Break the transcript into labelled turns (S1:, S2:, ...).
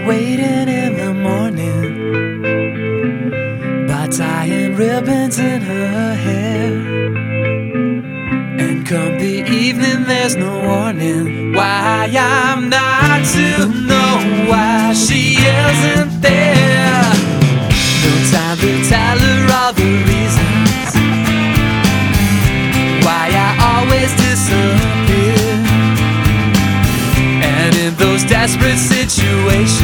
S1: waiting in the morning by tying ribbons in her hair. And come the evening, there's no warning why I'm not to know why she isn't there. No time to tell her all the reasons why I always disappear. And in those desperate